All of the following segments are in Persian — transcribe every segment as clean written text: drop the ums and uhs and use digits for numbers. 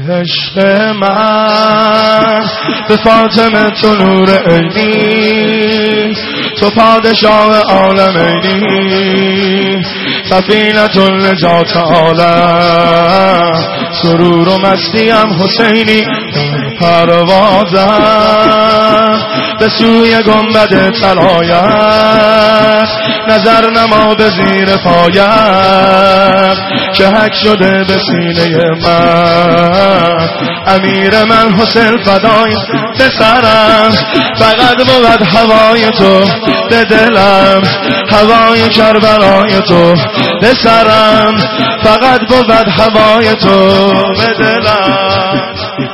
عشق من به فاطمه تو نور عینی، تو پادشاه عالم عینی، سفینة النجات عالم، سرور و مستیم حسینی، پروازم به سوی گنبد طلایت، نظر نما به زیر پایم که حک شده به سینه من، امیر من حسین فدای به سرم، فقط بود هوای تو به دلم، هوای کربلای تو به سرم، فقط بود هوای تو به دلم.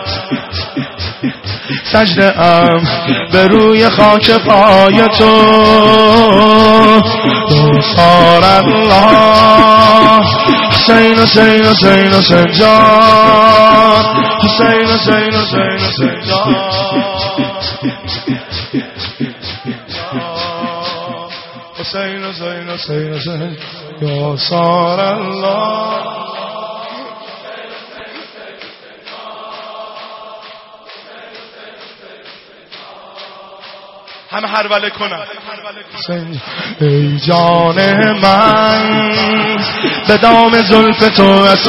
سجده ام به روی خاک پای تو، دوستار الله حسین حسین حسین حسین جان، حسین حسین حسین حسین جان، حسین حسین حسین حسین یا سار الله. همه هروله کنم. ای جان من به دام زلف تو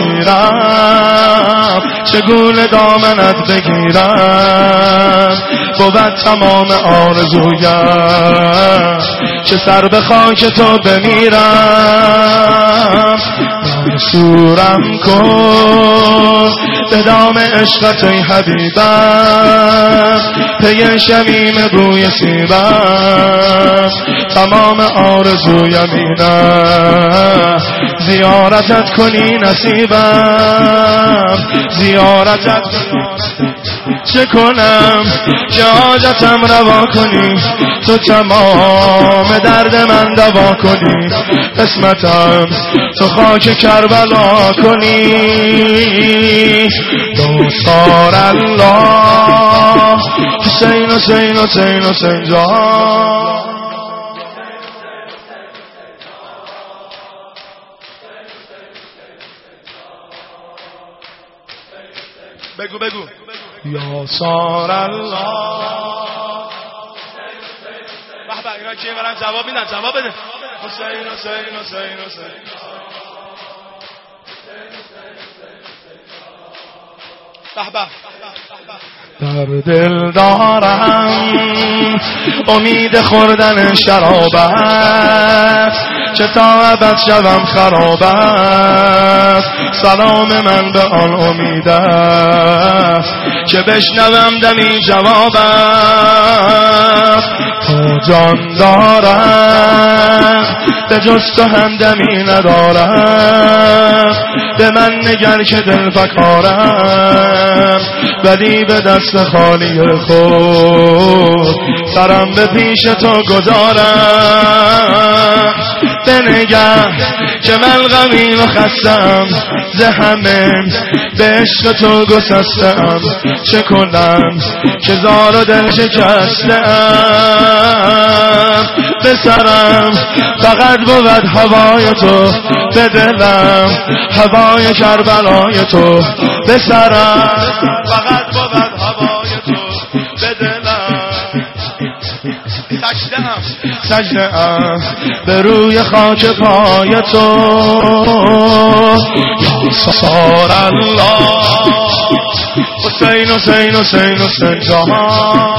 اسیرم، چگونه دامنت بگیرم، بود تمام آرزویم که سر به خاک تو بمیرم. منصورم کن به دام عشقت ای حبیبم، پی شمیم بوی سیبم، تمام آرزویم اینه زیارتت کنی نصیبم، زیارتت چه کنم که حاجتم روا کنی، تو تمام درد من دوا کنی، قسمتم تو خاک کربلا کنی. دوستار الله حسین حسین حسین حسین جان، بگو بگو یا سار الله. بابا اینا که برام جواب میدن، جواب بده. حسین حسین حسین حسین بابا در دل دارم امید خوردن شرابت، چه تا ابد شوم خرابت، سلام من به آن امید است که بشنوم دمی جوابت. تا جان دارم به جز تو همدمی ندارم، به من نگر که دل فکارم، ولی به دست خالی خود سرم به پیش تو گذارم. بنگر که من غمین و خستم، ز همه به عشق تو گسستم، چه کنم که زار و دل شکستم. به سرم فقط بود هوای تو، به دلم هوای کربلای تو، به سرم فقط بود هوای تو، به دلم. سجده ام به روی خاک پای تو، یا سار الله حسین حسین حسین حسین جان.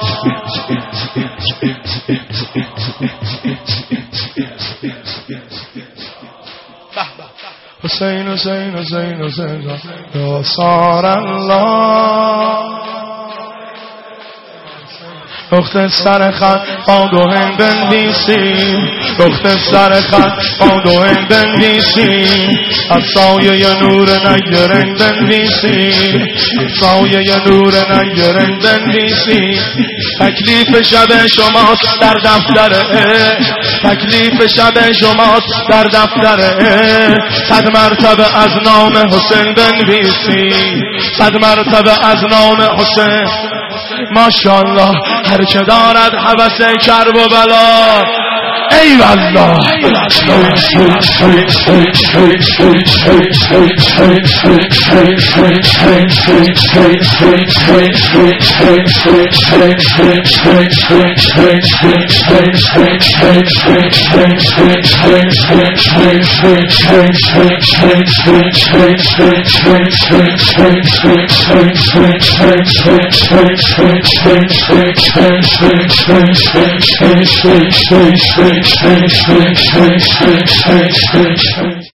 حسین حسین حسین حسین جان یا سار الله. رخت سر خط با دو هند بنویسی، رخت سر خط با دو هند بنویسی، از سایه نور نگرنگ بنویسی، سایه نور نگرنگ بنویسی. تکلیف شب شماست در دفتر عشق، تکلیف شب شماست در دفتر عشق، 100 مرتبه از نام حسین بنویسی، 100 مرتبه از نام حسین. ماشاءالله هر که دارد هوس کرب و بلا، ای والله